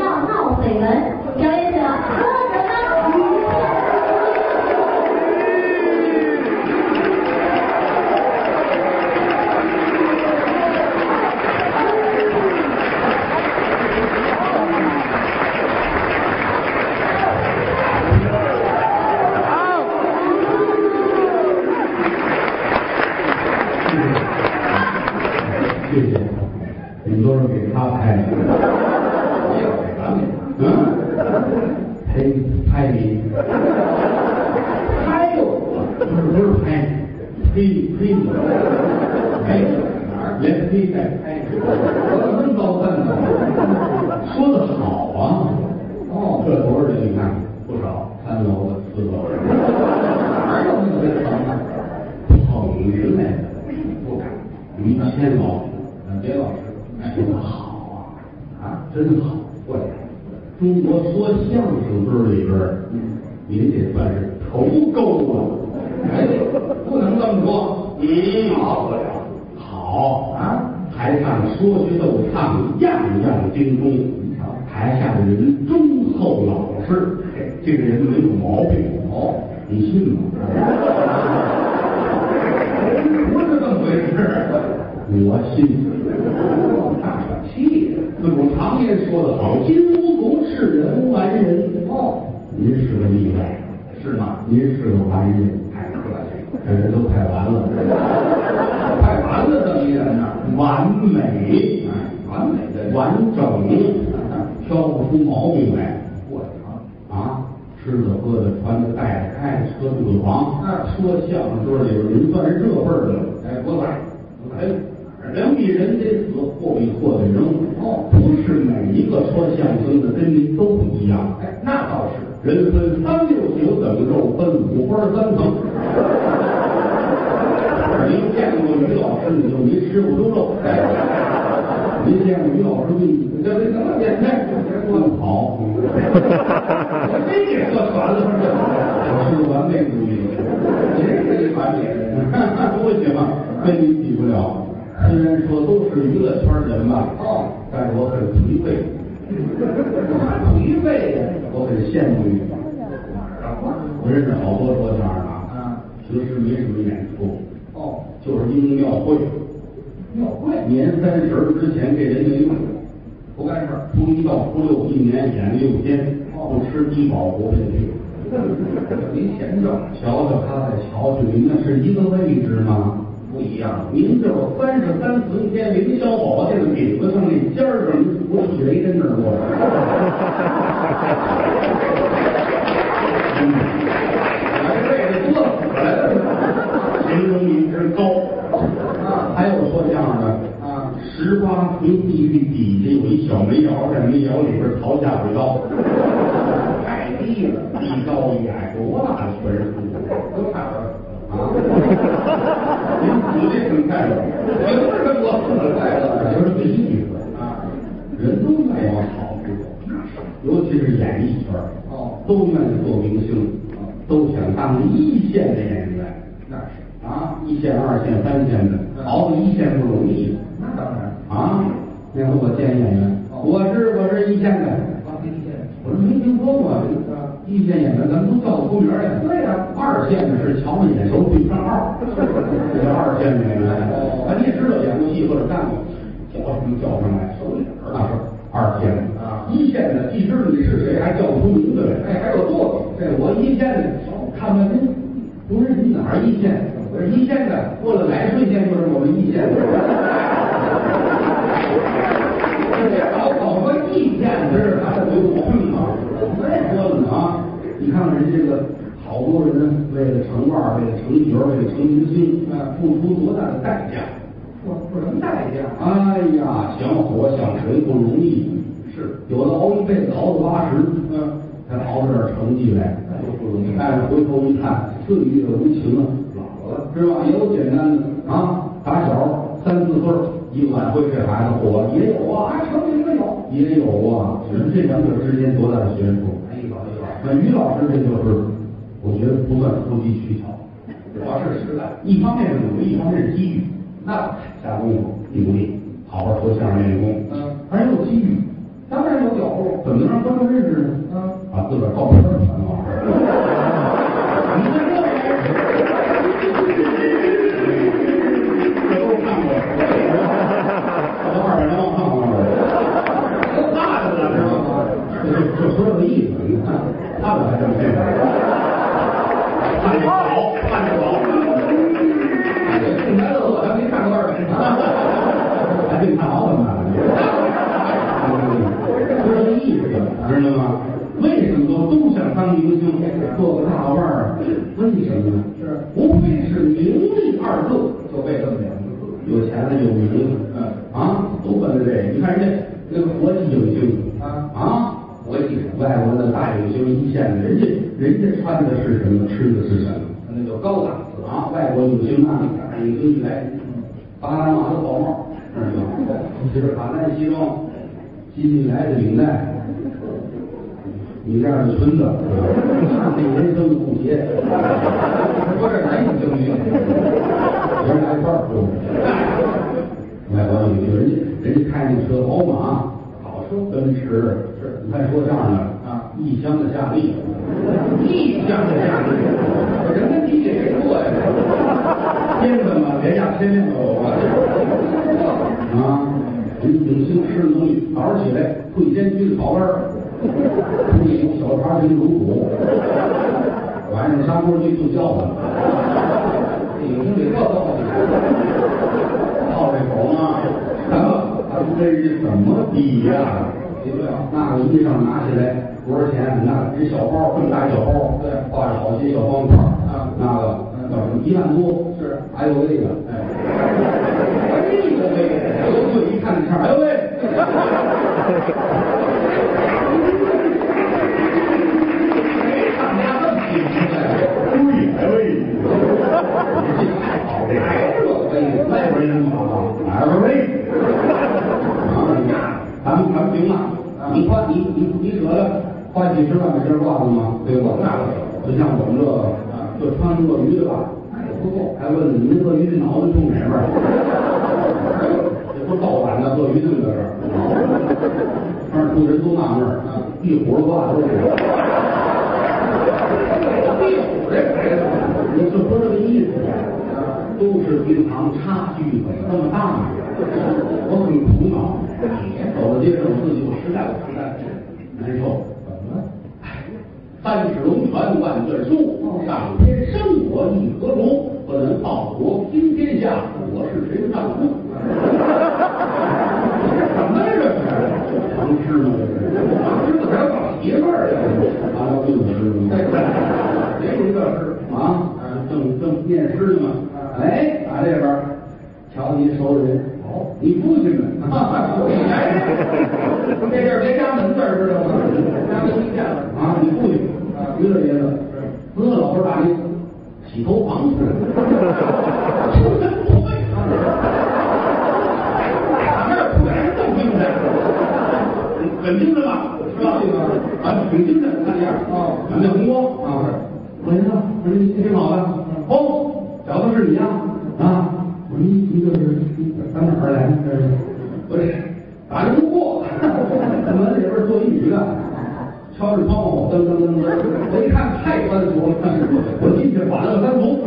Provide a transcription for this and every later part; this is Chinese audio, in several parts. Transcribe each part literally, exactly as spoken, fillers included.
要闹绯闻，表演者说什么？ 谢谢，很多人给他拍的， 也有给咱们， 嗯，拍拍你， 拍哟， 不是不是拍，呸呸我， 拍哪儿？ 连呸带拍， 我怎么这么高分呢？ 说的好啊， 哦， 这多少人你看， 不少， 三楼的四楼的， 哪有那么个成啊？ 捧人来的， 不敢， 于谦老师。 别老师， 哎，说的好啊， 啊， 真好。 过奖。 中国说相声堆里边，嗯，您这算是头钩啊！ 哎，不能这么说。 嗯， 好不了。 好啊， 台上说学逗唱，样样精通。台下的人忠厚老实，这个人没有毛病。 哦， 你信吗？ 不是这么回事。 我信。 大喘气。 自古常言说得好，金无足赤，人无完人。 哦， 您是个例外， 是吗？ 您是个完人， 太客气， 这人都太完了， 太完了，这么一人呢？ 完美， 完美的完整，挑不出毛病来。 过奖。 啊，吃的喝的穿的戴的开的车住的房， 嗯说相声堆里边您算是这辈儿的了。 哎，不赖， 哎，人比人得死，货比货得扔。 哦， 不是每一个说相声的跟您都不一样。 哎，那倒是。 人分三六九等肉，分五花三层。您见过于老师，你就没吃过猪肉。哎，您见过于老师，你这这怎么点菜？别说不好。 我非给喝全了， 我是完美主义者， 您是一完美的人。 不行，跟你比不了。虽然说都是娱乐圈人吧， 哦， 但是我很颓废， 颓废的， 我很羡慕你。我认识好多说相声的啊， 平时没什么演出， 哦， 就是因为庙会， 庙会年三十之前这人没用， 不干事儿， 初一到初六一年演六天，不吃低保活不下去。 您闲着瞧瞧他，再瞧瞧您，那是一个位置吗？ 不一样。 您就是三十三层天凌霄宝殿的顶子上那尖儿上，我体雷针那儿过来。 来这个多死来了形容您之高啊！ 还有说相声的啊， 十八层地狱底下有一小煤窑，在煤窑里边淘下水道， 太低了， 一高一矮，多大的悬殊都差不多啊！您死的挺快乐， 凭什么我死得快乐？ 就是这意思啊， 人都愿意往好处走，尤其是演艺圈， 哦， 都愿意做明星，都想当一线的演员。 那是， 啊，一线、二线、三线的，熬到一线不容易那当然。 啊！那会我见演员，我是我是一线的， 啊，一线， 我说没听说过，一线演员咱们都叫得出名来。 对呀， 二线的是瞧着眼熟对不上号，这叫二线的演员。啊，你也知道演过戏或者干过，叫什么叫上来，手里边那是二线的啊。 一线的既知道你是谁，还叫不出名字来。 哎，还有作这我一线的，看半天，不是你哪儿一线？我是一线的，过了来顺线就是我们一线的。这老搞个意见，这是他的有毛病吗？再说了呢啊，你看看人这个好多人为了成腕儿，为了成角，为了成明星，啊，付出多大的代价？ 付付什么代价？ 哎呀，想火想神不容易，是有的熬一辈子熬到八十，嗯，才熬出点成绩来，那就不容易。但是回头一看，岁月无情啊，老了是吧？也有简单的啊，打小三四岁一个晚会这孩子火也有啊， 还成名的有， 也有啊，只是这两者之间多大的悬殊？ 哎，一老一老， 那于老师这就是，我觉得不算投机取巧， 主要是实在。 一方面是努力，一方面是机遇。 那下功夫努力，好好说相声练功， 嗯， 还有机遇。 当然有脚步， 怎么自个儿照片儿传话。你看这玩意儿，这都看过，这二百多看过了，都大着呢，知道吗？就就说这个意思，你看他们还真这样，看着好，看着好。幸灾乐祸，咱没看过二百，还没看好怎么办？就这个意思，知道吗？为什么都都想当明星，做个大腕儿？为什么呢？是无非是名利二字， 就为这么两个字， 有钱了有名，嗯啊，都奔着这个。你看人家那个国际影星啊啊，国际外国的大影星一线的，人家人家穿的是什么，吃的是什么？ 那就高档次啊，外国影星啊，大影星一来，巴拿马的宝帽，知道吗？这是卡丹西装，新进来的领带。你这样的村子，那人生的不洁。 说这男影星女影星， 人来一块儿，外国影星，人家人家开那车宝马， 好车， 奔驰，是你看说相声的啊， 异乡的夏利， 异乡的夏利，人跟地谁说呀？ 天分嘛，连下天命都有啊！啊，人影星吃的东西，早上起来退监区的草根儿，一股小茶跟卤煮，晚上上锅去就叫唤， 影星得这东西， 靠这口呢，咱们这是怎么比呀？那个衣裳拿起来多少钱？那这小包这么大小包， 对， 画着好些小方块啊， 那个叫什么一万多？ 是， 哎呦喂呀！哎，哎呦喂！我就一看这钱，哎呦喂！谁厂家这么品质的？贵哎喂！这太好了，哎呦喂！外国人嘛，哎呦喂！啊，咱们咱们行了。你花你你你舍得花几十万买身褂子吗？对吧？那不像我们这个啊，就穿鳄鱼的吧，不够。还问你那鳄鱼的脑袋冲哪边？这不盗版的鳄鱼这么个事儿，二处人都纳闷儿啊，壁虎的褂都是。壁虎这孩子，你就说这个意思啊，都是平常差距怎么这么大呢？我很苦恼。走到街上，自己就实在实在难受。怎么了？哎，三尺龙泉万卷书，上天生我一何如？不能报国平天下，我是谁的丈夫？什么呀这是？唐诗吗？这是？唐诗怎么还搞媳妇儿呀？唐朝并不是吗？谁说这是啊？正正念诗呢嘛。哎，打这边瞧你熟人。哦，你父亲们，哎，这地儿别加门字知道吗？加门一见了啊，你父亲，于老爷子，哥老头打你洗头房去了，出身不贵，哪儿不敢这么精神？很精神吧？是吧？啊，挺精神，看样啊，满面红光啊。我说，我说你挺好的，哦，小子是你呀？啊。我说你你这是打哪儿来？这是我这打着路过，门里边坐一女的，敲着窗户，噔噔噔噔。我一看太宽俗了，我进去反了个三俗。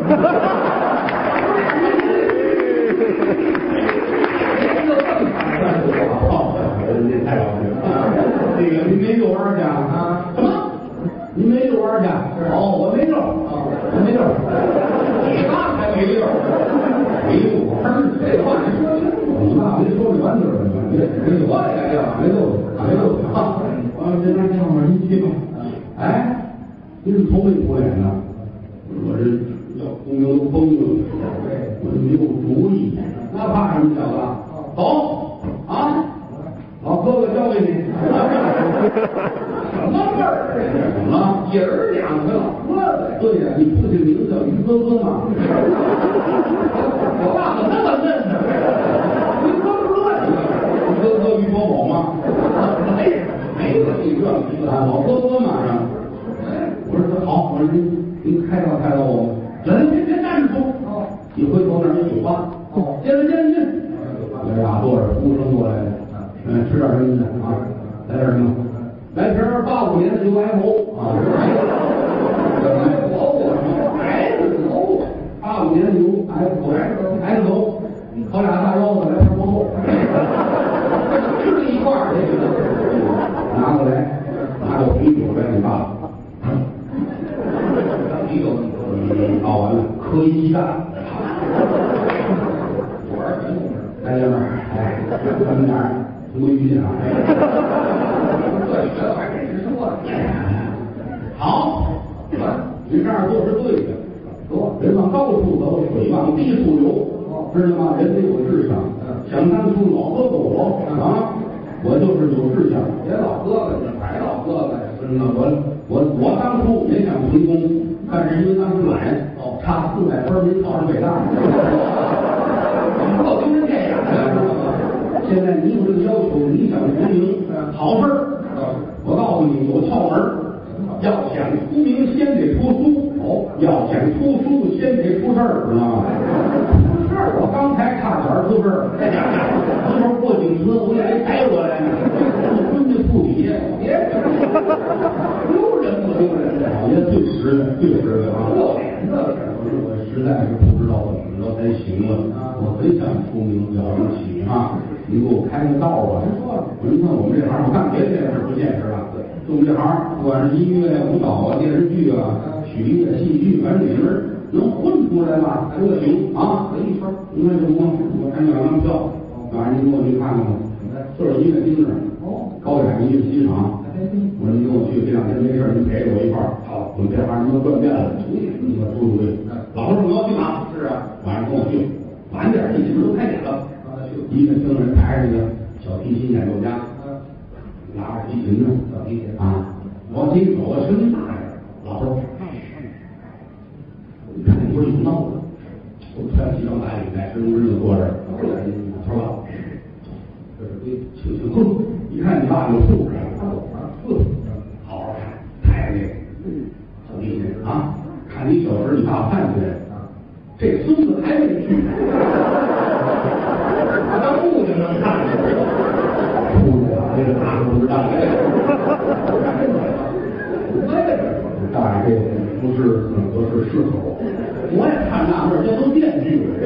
好，这太高兴了。这个您没遛弯去啊？什么？您没遛弯去？哦，我没遛啊，我没遛。你妈才没溜，没溜弯儿，这话你说清楚，你妈没说圆溜儿，没没我也溜，没溜，没溜啊！完了，这边叫我您去吧。哎，你怎么头没脱脸呢？我这要公牛都崩了，我这没有主意，那怕什么小子？走啊！老哥哥交给你。什么味儿？怎么了？爷儿两个老哥子。对呀，你父亲名字叫于哥哥嘛。我爸怎么那么嫩呢？于哥哥呀，于哥哥于国宝吗？没没有你这名字啊，老哥哥嘛是。我说好，我说您您开导开导我。来，别别站住！一回头那儿有酒吧。哦，进来进来进来。爷俩坐着，呼声过来的。嗯，吃点什么呢？啊，来点什么？ 来瓶八五年的 U F O 啊 ，U F O， 八五年的 U F O，X O， 烤俩大腰子，来瓶毛豆，吃了一块儿，拿过来，拿过啤酒来，你爸。啤酒嗯，熬完了，磕一鸡蛋。来爷们儿，哎，咱们俩多余点啊。这学的还真是说的。好，你这样做是对的。说人往高处走，水往低处流，知道吗？人得有志向。想当初老哥哥我啊，我就是有志向。别老哥哥，你还老哥哥呀？真的，我我我当初也想成功，但是因为当时懒，哦，差四百分没考上北大。我就是这样的。现在你有这个要求，你想成名，好事儿。我告诉你，有窍门。要想出名，先得出书。哦，要想出书，先得出事儿，知道吗？出事儿，我刚才差点出事儿。一会儿过警司，我也得逮我来。不分就不理，别丢人不丢人？老爷最实在，最实在啊！露脸这事儿，我实在是不知道怎么着才行了。我很想出名了不起啊！你给我开个道吧。您说，您看我们这行，我干别的这事不现实了。就我们这行，不管是音乐呀、舞蹈啊、电视剧啊、曲艺啊、戏剧，反正里边能混出来吧，都行啊。一圈，你看这不，我看两张票，晚上您给我去看看吧。四十一在盯着，哦，高远音乐欣赏。我说你跟我去，这两天没事，您陪着我一块儿。好，我们这行能锻炼了，出去，你给我出主意。老头说你要去哪？是啊，晚上跟我去，晚点，一起都开演了。一个听人抬着那个小提琴演奏家，拿着提琴呢，小提琴啊，往前走，声音大点。老头，你看你说有闹的，我穿西装打领带，身无就坐这儿。老头吧，这是归请请哼，一看你爸有素质，他懂啊，哼，好好看，抬着那个小提琴啊，看你小时你爸看见这孙子还没去。他父亲能看见，父亲啊，这个大不知道，大爷这个不是很合适适合我。我也看纳闷，这都电锯，这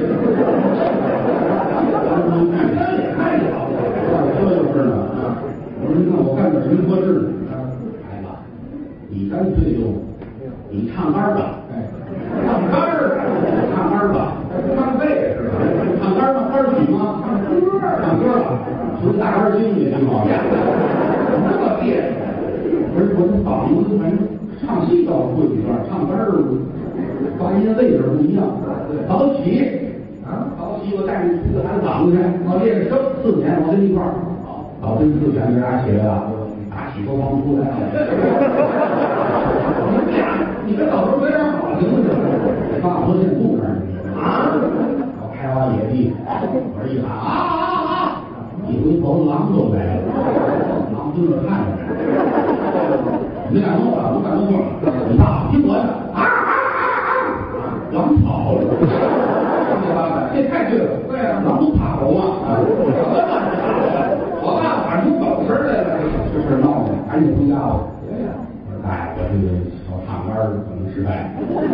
也太了不起了，这就是呢。我说你看我干点什么合适呢？孩子，你干脆就你唱歌吧，唱歌儿，唱歌吧，唱背是吧？唱歌唱歌曲吗？唱歌了，从大歌经也挺好的。这么别扭，我说我这嗓子反正唱戏倒是会一段，唱歌发音位置不一样。早起啊，早起我带你出去喊嗓子去，我练声四点，我跟你一块儿。好，早晨四点给大家起来了，打洗头房出来了。你俩，你跟老头没点好行不行？大河县路上啊，我开挖野地，我这一喊啊啊啊！一回头狼都来了，狼蹲着看着。你俩弄了，我敢弄了。你爸听我的啊啊啊啊！狼跑了，这太对了，对啊，狼不怕狗吗？我爸喊出狗声来了，这事闹的，赶紧回家吧。我说大爷，我这个小唱杆可能失败，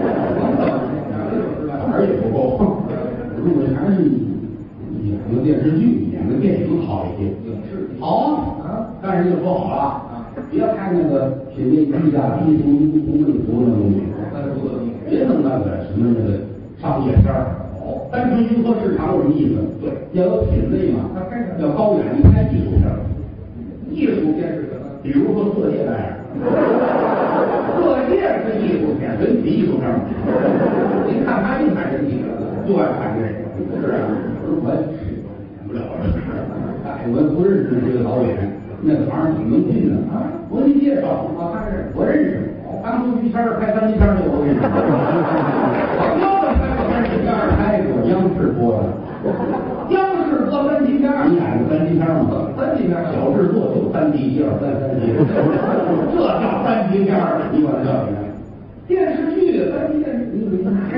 哪儿也不够。我说我还是演个电视剧，演个电影好一些。好啊，但是就说好了。别拍那个品味低下、低俗、不正俗的东西，别弄那个什么那个商业片儿。哦，单纯迎合市场有什么意思？对，要有品味嘛。他拍要高远，你拍艺术片儿。艺术片是什么？比如说色戒那样。色戒是艺术片，人体艺术片儿。您看他净看人体的，就爱看这个。是啊，我也演不了这事儿。哎，我不认识这个导演。那个行挺能进的啊！我给你介绍，我他认识，我认识。当初于谦拍三级片就我认识。我哥们拍过三级片，拍过央视播的。央视播三级片，你演过三级片吗？三级片小制作就三级，一二三三级，这叫三级片，你管它叫什么？电视剧三级电视，你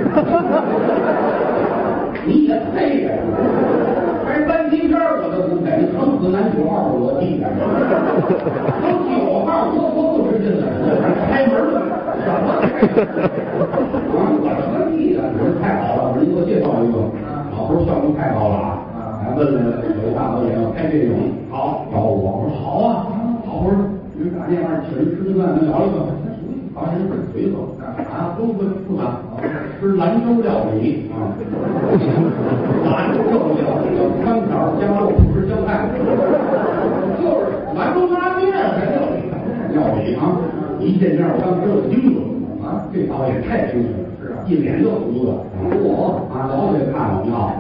你也配呀？还三级片我都不配，你成死男九号我替代。有九号啊，我我不吃劲了，开门了，什么开门？啊，我什么地啊？我说太好了，我说你给我介绍一个，老头效率太高了啊！还问了有大导演要拍这种，好找我，我说好啊，好，我说你打电话请人吃顿饭，咱聊一个。好像很随和啊，不不不敢吃兰州料理啊，兰州料理要三条加肉不吃香菜，就是兰州拉面还料理料理啊！一见面我当时就惊了啊，这导演太精神了，是啊，一脸就胡子，我啊老得看我要，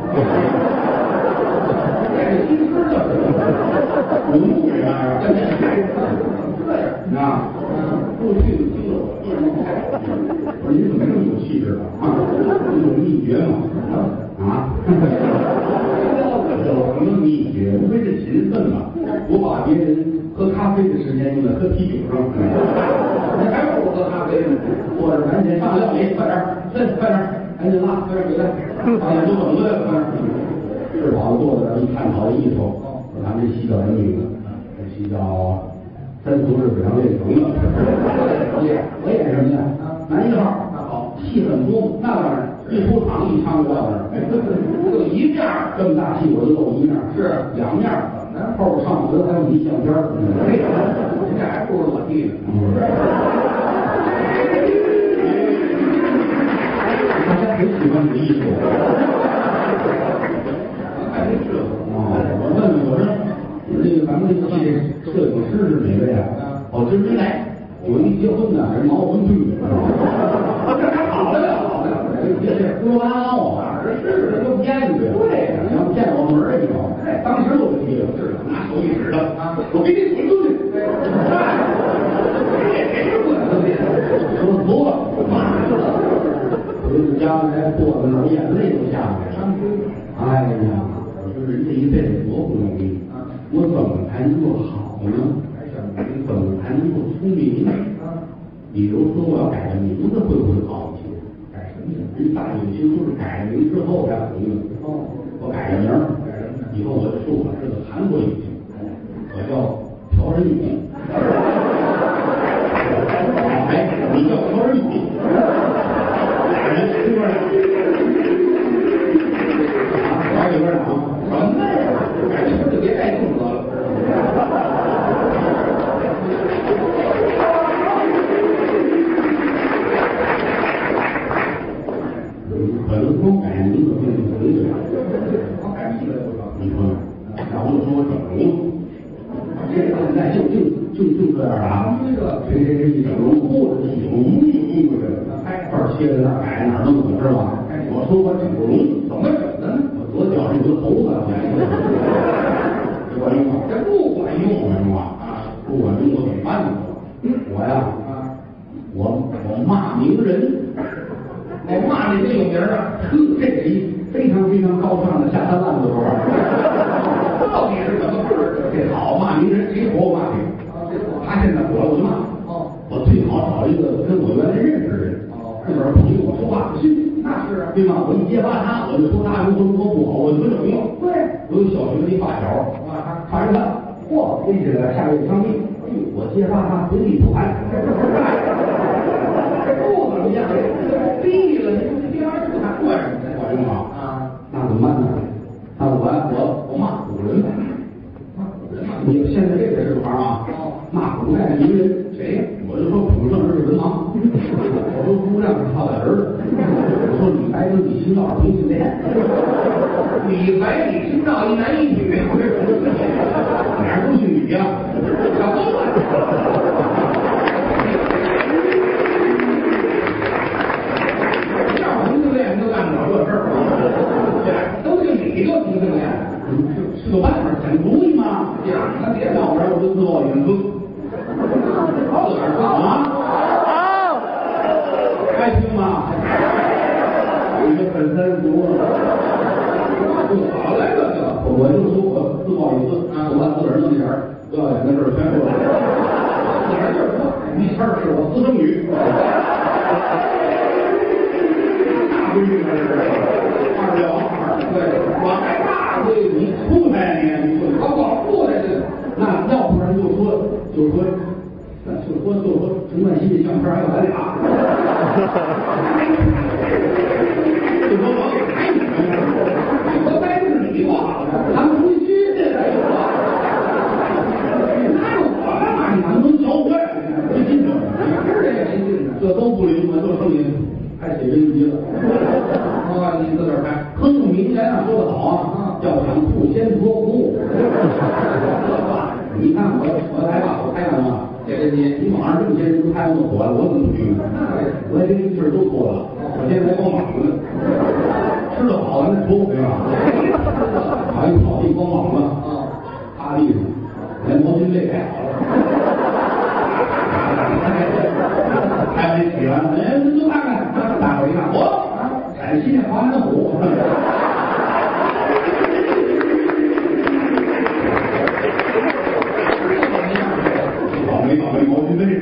这是新吃的，文物这玩意儿，跟这太这样啊。过去的听了我一人太好听了，我说你怎么这么有气质啊？这有秘诀吗？啊？有什么秘诀？无非是勤奋嘛。我把别人喝咖啡的时间用在喝啤酒上，你还不如喝咖啡呢。坐着赶紧上料理，快点，快快点，赶紧拉，快点给他，导演都等着了，快点。吃饱了坐在那一探讨一头，说咱们这戏叫什么名字？这戏叫。三足是北上练成的，我演我演什么呀？男一号，那好，戏很多，那当然，一出场一唱就到那儿，哎，这这一面这么大戏我就露一面，是两面，后边上回还有一相片儿，这还不如我弟呢。大家很喜欢你的艺术，还真是啊！我问问我说。这个咱们这个戏摄影师是哪位啊？哦，今儿没来，有一结婚的，人毛文去的，这还好得了，好得了，这这胡说八道啊！这是这就骗子，对呀，你要骗我门儿里头，哎，当时我就记得，是拿手一指的啊，我给你滚出去！这谁是滚出去？说多了，骂了，回到家来坐在那儿，眼泪都下来了。哎呀，我说人这一辈子多不容易。我怎么才能够好呢？你怎么才能够出名呢？比如说，我要改个名字，会不会好一些？改什么名？人大有些都是改了名之后才红的。哦，我改个名儿，以后我就说我是个韩国影星，我叫朴仁宇。哎，你叫朴仁宇，俩人是不是？啊，找里边俩什么呀？改名就别改动了。可能光改名字并不对对，光改名字不成。你说，然后就说我整容，这个现在就就就就这样啊。这个谁谁谁一整容，或者是有无有故事，哎，这儿切在那儿改哪儿弄的是吧？我说我整容怎么整的呢？我左脚是有个猴子，这管用吗？这不管用是吧？啊，不管用我怎么办呢？我呀，我我骂名人。我骂你这有名啊！呵，这是一非常非常高尚的下三滥的说法。到底是怎么回事？这好骂名人，谁活我骂谁。他现在火了，我就骂。哦，我最好找一个跟我原来认识的人。哦，这边朋友我说话不信，那是啊，对吗？我一揭发他，我就说他如何如何不好，我就整用。对，我有小学的一发小，啊，查人看，嚯，飞起来下月枪毙。哎呦，我揭发他，回去不判。不怎么样，毙了，你第二次还管什么管用啊？啊，那怎么办呢？那我我我骂古人吧，骂古人嘛。你现在这个是行啊？骂古代的名人，谁？我就说孔圣人是文盲，我说朱亮是他的儿子，我说李白跟李清照是同性恋，李白李清照一男一女，俩人都姓李呀，小偷啊！同性恋都干不了这事儿，都姓李就同性恋，是个办法，想主意嘛。呀，那别闹玩，我就自报名字。好点儿啊！好，开心吗？你们粉丝多了，就好来了就，我就说我自报名字啊，我把自个儿弄点儿不要脸的事儿全说了。哪儿就是说，你这是我私生女。闺女还是二表二，对，我还大闺女，你出来你，你我保护的这，那要不然就说就说就说就说陈冠希这相片还有咱俩，就说我还你们，我该是你吧？他们必须得来我，哪有我干嘛？你们都教坏了，没劲了，是这个没劲了，这都不灵了，就剩你开写真集了。啊，你自个儿看，亨永明前啊说的好啊，要想富先说富。你看我我来吧，我开完了。这个你你网上这么些人都开那么火了，我怎么听呢？我这个劲儿都多了，我现在光膀子，吃的好咱再说对吧？好一草地光膀子啊，趴地上，连毛巾被盖好了。还没洗完，哎，这都看看，大伙一看，我陕西那华南虎。没搞没毛巾被，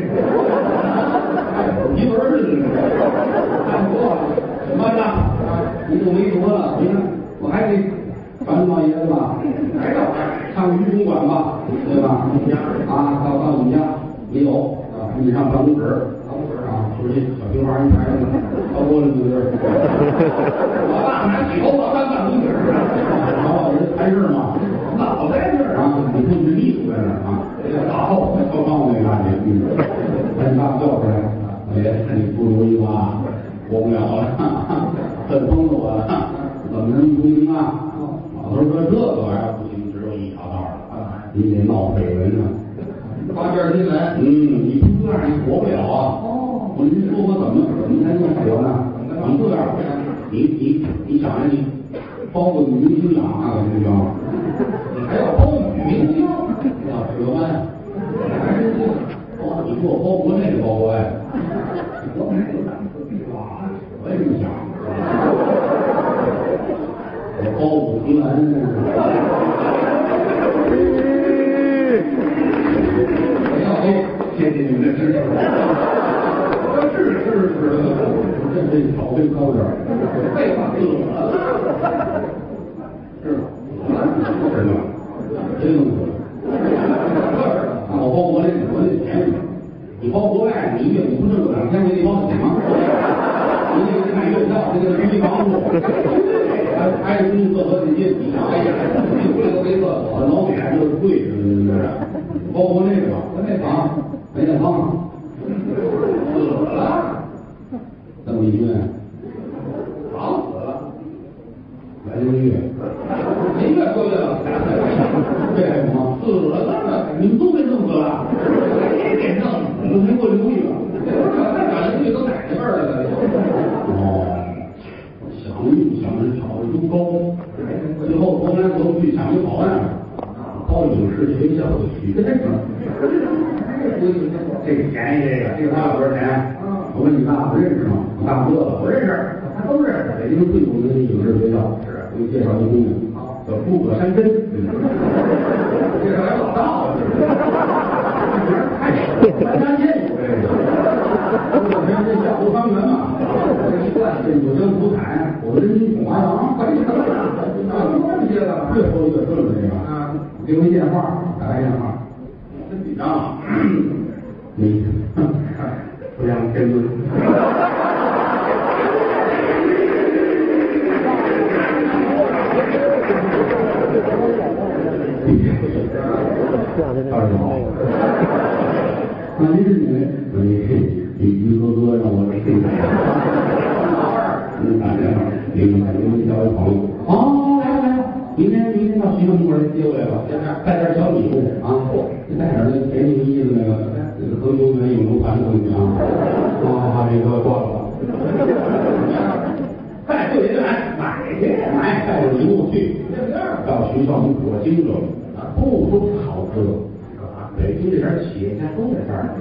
一轮似的，差不多，怎么办呢？你都没说了，你看我还得传老爷子吧，还要上于公馆吧，对吧？啊，到到你们家没有啊？你上办公室，办公室啊，出去小平房一排着，超过了对不对？我爸拿起头发翻办公室，老老爷子谈事嘛，老在这儿啊，你看这秘书在那儿啊。打后超帮我那感觉，嗯，把你爸叫出来，哎，看你不如意吧，活不了了，恨疯了我了，怎么能不行啊？老头说这个玩意儿不行，只有一条道了，你得闹绯闻呢， 花边新闻， 嗯，你不这样你活不了啊。哦，我您说我怎么怎么才能活呢？你这样，你你你想着你包个女明星养那个行不行？ 你还要包女明星？ 要折弯，还真行。哦，你说我包国内包国外，国外有胆子哇！我也这么想。我包武迪兰，我要谢谢你们的支持。是是是，这这草根高点儿，废话死了，是吧？是吗？真能死。啊，我包国内，国内便宜，你包国外，你月不挣个两千，你包得起吗？你得给买月票，这个租一房子，还还是你各合几斤？你哎呀，你贵都没厕所，老远就是贵，是不是？包国内吧，国内房没那房，死了，这么一句，房死了，来一个月，一个多月了，这还有吗？死了，你们都被弄死了，谁给弄？你们没给我留意吧？那把这东西都哪个味儿了？哦，想一想这挑的都高，最后投篮投去抢一好案，高影视学校的许这个，这个便宜，这个这个花了多少钱？我问你爸不认识吗？我大哥了，我认识，他都认识。北京最有名的影视学校，是给你介绍一姑娘，叫诸葛山珍。介绍来老道了，这人太少了，三家见过这个。诸葛山珍下湖方圆嘛，这一贯这九江湖彩，我人民孔华堂，快成了，啊，多些了，越说越顺了这个。啊，给我一电话，打来电话，真紧张啊，你。不想天尊，二十好，那您是你，你你于哥哥让我听一下，嗯，打电话，你你你交一朋友，哦，来了来了，明天明天到徐家门口来接我来吧，带点小礼物啊，带点那便宜意思那个。这个恒久远永流传的东西啊，啊，这个挂了，快就得买，买去，买，带着礼物去，到学校门口惊着，不说好吃的，北京这边企业家都在这儿，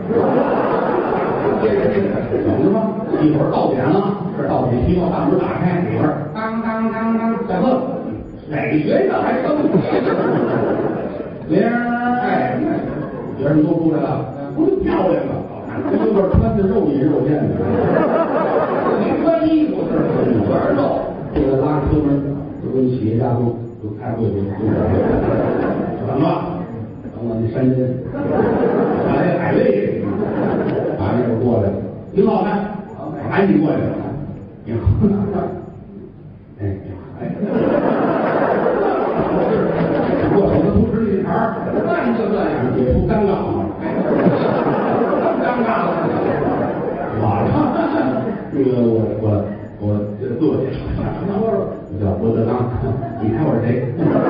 等着吧，一会儿到点了，到点提到大门打开，里边当当当当，下课，哪学校还生？铃儿，哎，学生都出来了。不是漂亮了，这有点穿的肉隐肉现的，没穿衣服似的，全是肉。这个拉车门，就跟企业家都都开会去，等了，等我那山珍，把这海味， 把那个过来，挺好看，赶紧过来，你好，哎，你好，哎，我手的不是一茬儿，那你就这样，也不尴尬吗？尴尬了，完了，那个我我我坐下，我叫郭德纲，你看我是谁？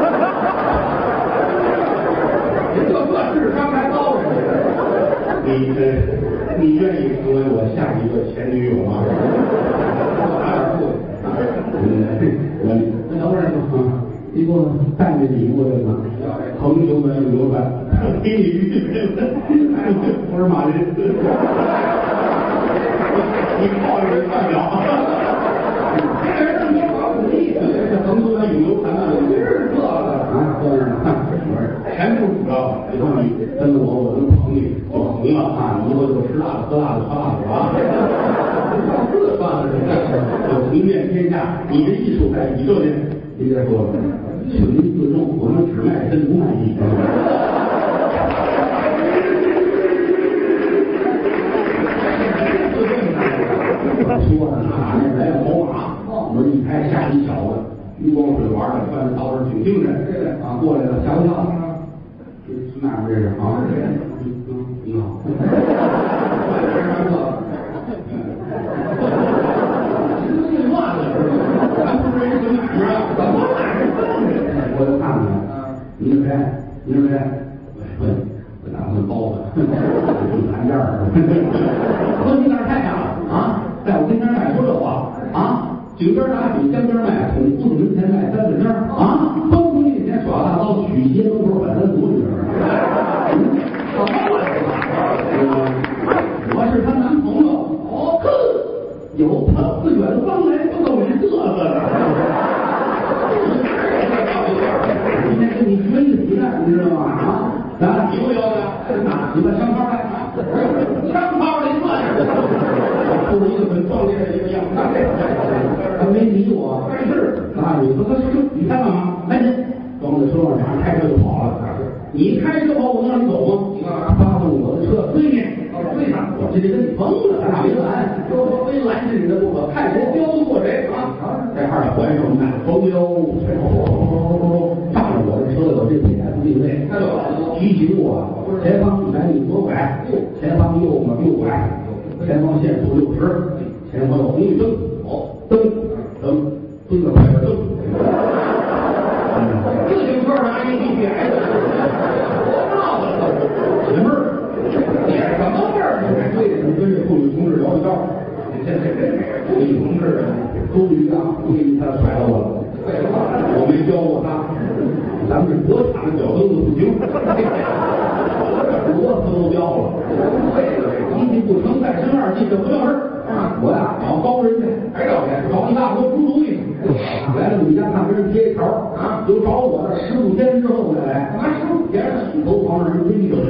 您这个智商还高着呢。你呃，你愿意成为我下一个前女友吗？我拿点过去。嗯，我那等会儿你给我带着礼物来吗？横球门流转，给你预备的。我是马林。你靠着人干了。这人这么好主意，这横球门永流传啊，是这个啊，这样的。全部主要，以后你跟着我，我能捧你，就红了啊！你以后就吃辣的、喝辣的、喝辣的啊！这算了，就红遍天下。你的艺术在宇宙间，人家说，请您自重，我们只卖真不卖艺。说呢，哪那来个宝马，我说一开吓一小子，鱼光水滑的，穿着道士挺精神啊，过来了，吓不吓？那不这是啊？嗯，你好。你这是乱了是吧？咱不是人什么买卖啊？怎么买卖？我就看看，你是谁？你是谁？我我打算包子，你谈价儿。说你哪儿太假了啊？在我跟前卖说这话啊？井边打井，江边卖，捅胡子门前卖三分天啊！风风面前耍大刀，取鞋门口反三足，你知道吗？什么玩意儿？我是她男朋友。哦，呵，有朋自远方来，不够你嘚瑟的。今天跟你学一体的，你知道吗？啊，咱俩有有的，拿起把香炮来啊！香炮你算是，不如一个很壮烈的一个样子。他没理我，但是啊，你说他说你看干嘛？来人，装在车上，马上开车就跑了。你开车跑，我能让你走吗？你干嘛？发动我的车追你，追啥？我这得跟你疯了，咱俩没拦，说说非拦着你的不可，看谁飙得过谁啊！这二环上满风飙，上了我的车有这点定位，他就提醒我前方一百米左拐，前方右嘛右拐，前方限速六十，前方有红绿灯，好灯灯灯的快点灯。自行车拿一 G P S， 多闹的这解闷儿，解什么味儿？对着你跟这妇女同志聊天，这这这妇女同志终于啊，终于他甩了我了。我没教过他，咱们这国产的脚蹬子不行，螺丝都掉了。一计不成，再生二计，这不叫事儿。我呀找高人去，还找谁？找你大哥出主意。来了你家看跟人贴一条啊，有找我的十五天之后再来。啊，十五天洗头房让人追着。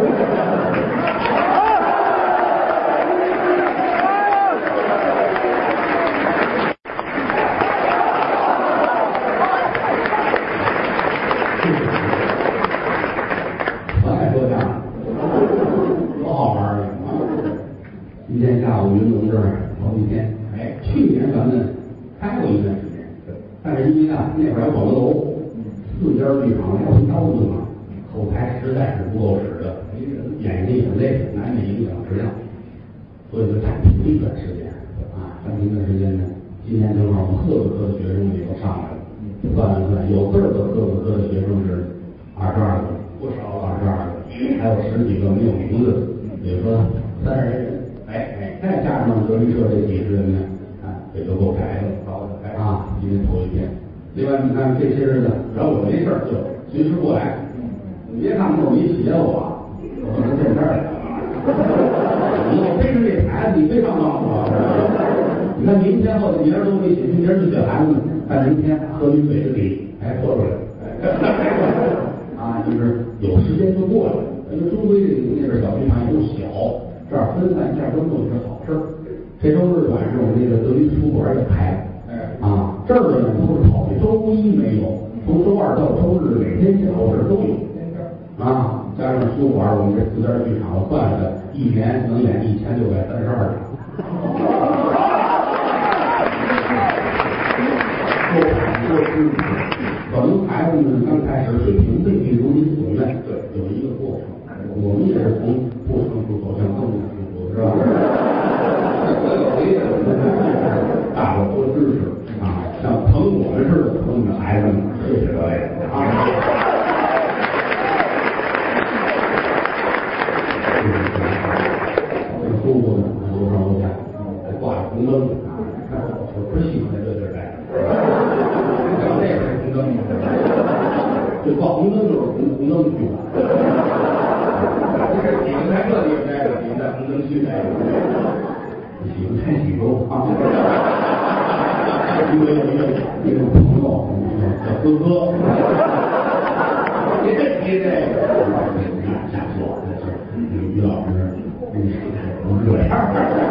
我爱说相声，多好玩儿啊！今天下午云龙这儿好几天，哎，去年咱们开过一段时间，但是因为啊那会儿有保楼，四家剧场要腰子嘛，后台实在是不够使的，演戏很累，难免影响质量，所以就暂停一段时间啊，暂停一段时间呢。今年正好我们各个科的学生也都上来了，算了算，有个的各个科的学生是二十二个，不少二十二个，还有十几个没有名字，比如说三十来人。哎哎，再加上德云社这几十人呢，啊，这就够排了，好的排啊，今天头一天。另外，你看这些日子，只要我没事就随时过来。你别看我没写我，我能见面来。你要背着这孩子，你非上当了。你看明天后明儿都没写，明儿就写孩子呢，但明天喝你嘴的底，哎，说出来。啊，就是有时间就过来。因为中规这个那边小剧场也不小。这儿分散一下观众是好事儿。这周日晚上我们这个德云书馆也开，哎啊，这儿的演出是好，周一没有，从周二到周日每天下午这都有啊。加上书馆，我我们这四家剧场，我算了算，一年能演一千六百三十二场。做广播知识，可能孩子们刚开始水平未必如您所愿，对，有一个过程。我们也是从不成熟走向更成熟，是吧？大伙多知识啊，像疼我们似的疼你们孩子们，谢谢各位啊。挺舒服的，楼上楼下还挂着红灯啊，我不喜欢在这地儿待。要那个是红灯，这挂红灯就是红红灯区了。不是你们在这地方待着，你们在红灯区待着。喜欢看喜剧啊！因为一个一个朋友叫哥哥，别提这个，瞎说，这是于老师，不是这样，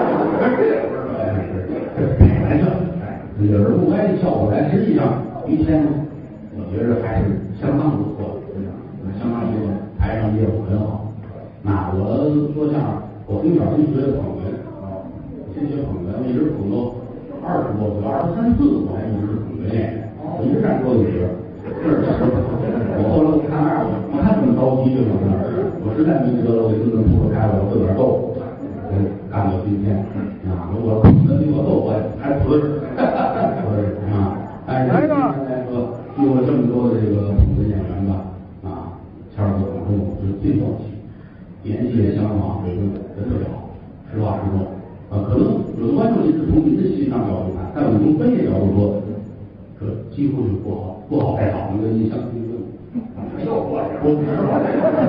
开玩笑，有人不该笑话来，实际上于谦，我觉得还是相当不错的，相当于台上业务很好。那我说相声，我从小就学捧哏啊，先学捧哏，一直捧到二十多岁，二十三四我还一直捧哏练，我一直站桌子里边。是是，我后来我看二，我看这么着急就往那儿，我实在没辙了，我就跟他铺开了，我自个儿斗，嗯，干到今天啊，我捧哏比我斗我还瓷实，瓷实啊。但是现在说用了这么多的这个捧哏演员吧，啊，谦儿哥捧哏我是最高级。演技也相当，水平也特别好，实话实说。啊，可能有的观众也是从您的欣赏角度看，但我们从专业角度说，这几乎是不好，不好太好。你的印象，没有过去，不是吧？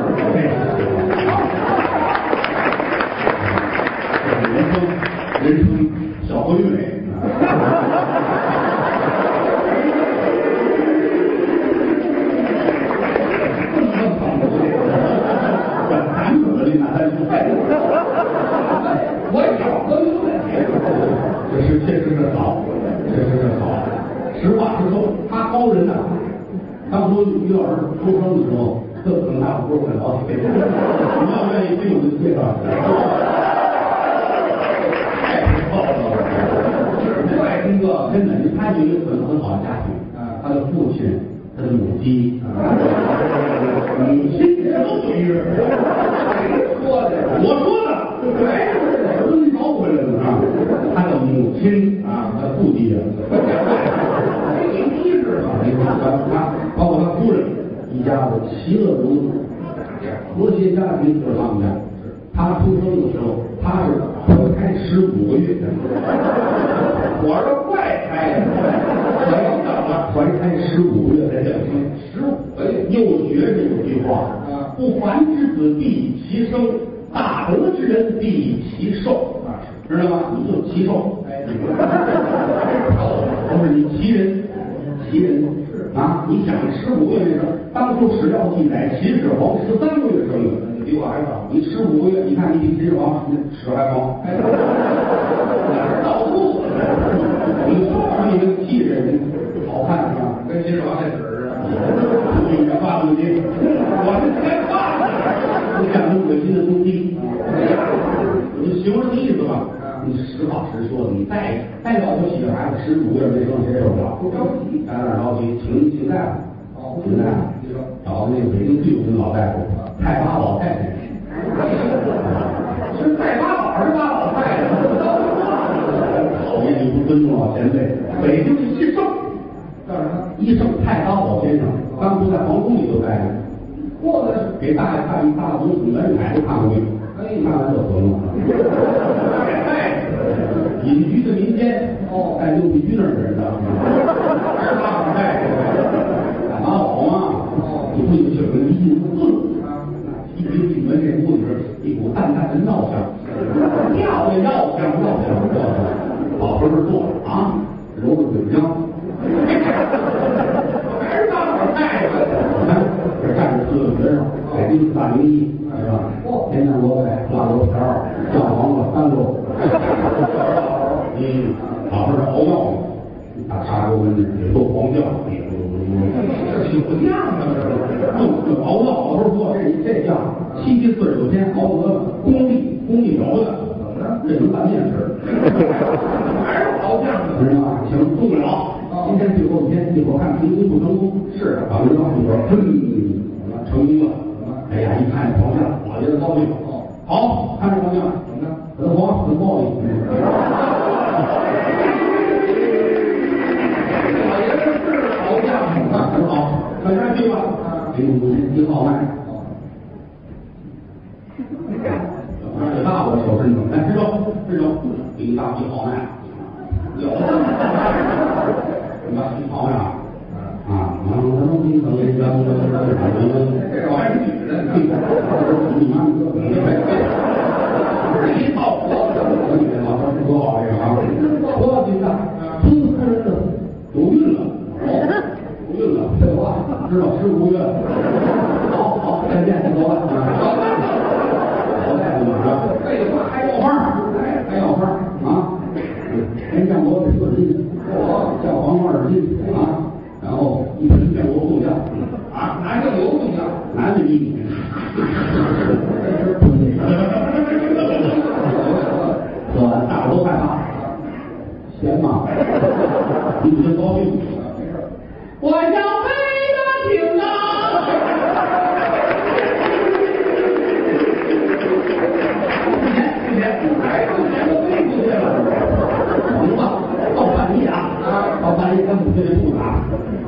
这是人称人称小何玉磊。我小何玉磊，这是确实是好，确实是好。实话实说，他高人呐、啊。当初于老师出生的时候，这可能拿不出来了解。你要愿意听我的介绍，太不错了。是另外一个，真的，他有一个很很好的家庭啊，他的父亲，他的母鸡，母亲什么鬼日？说的，我说的，哎，我都你找回来了啊！他的母亲啊，他父亲，这个机智嘛，你看他他包括他夫人一家子其乐融融，和谐家庭就是他们家。他出生的时候，他是怀胎十五个月，我是怪胎，谁等了怀胎十五个月才降生，十五个月。又学这有句话啊，不凡之子必以其生，大德之人必以其寿，知道吗？你就其寿，哎，都是你其人，其人啊！你想十五个月那时候，当初史料记载，秦始皇十三个月生的，你比我还早。你十五个月，你看你比秦始皇史还高，哎，哪是倒肚子？你说你们气人好看是吧？跟秦始皇那纸似的，你这发动机，我是开发的，不像你恶心的东西。你形容的意思吧？你实话实说，你再再了不起的孩子，十五个月没生，谁受不了？不着急，咱哪着急？请请大夫，哦，请大夫，找那个北京最有名老大夫，太八老太太。是太八老还是八老太太？讨厌你不尊重老前辈。北京的医圣，叫什么？医圣太八老先生，当初在皇宫里头待着，过来给大爷看大总统袁世凯都看过病。哎，看完就得了。哎，隐居的民间，哦，在六必居那儿的人呢，是大老太太，大老嘛，哦，你不仅觉得一进屋啊，一进进门这屋里边一股淡淡的尿香，尿的尿香，尿香，尿香，老头儿坐着啊，揉着嘴香，还是大老太太，看这站着四个学生，北京大名医。是吧？天天萝卜辣油条、酱黄瓜、三肉。嗯，老师是熬药的， 大砂锅跟也做黄酱， 这酒酱啊，这是就熬老头说这这酱七七四十九天熬得了，功力功力了得，怎么着？这能拌面吃， 还是熬酱的， 知道吗？行，动不了。今天最后一天，一会儿看成功不成功？是啊，把门让一会儿，砰，成功了。哎呀，一看黄酱，老爷子高兴。好，看这黄酱怎么着？很黄，很暴力。 老爷子是熬酱啊，很好，快下去吧。给你们一号麦。这大我手伸手，来伸手，伸手，给你大一号麦。有，什么一号麦啊？啊，这玩意儿女人呢？ 你妈你这一套活，我以为老头是多好这个啊！我觉得孙夫人的有孕了，有孕了，废话，知道是不孕？好好，再见，走吧。好大夫马上， 废话还要花，哎，还要花啊！连酱锅得四斤，酱黄瓜二斤啊，然后一盆酱油宋酱啊，拿酱油宋酱， 拿着一。喝完大伙都害怕，闲吗？你不高兴？ 我要飞得挺高。之前之前哎，之前都飞出去了， 行吧，到半夜啊，到半夜根本就这不打。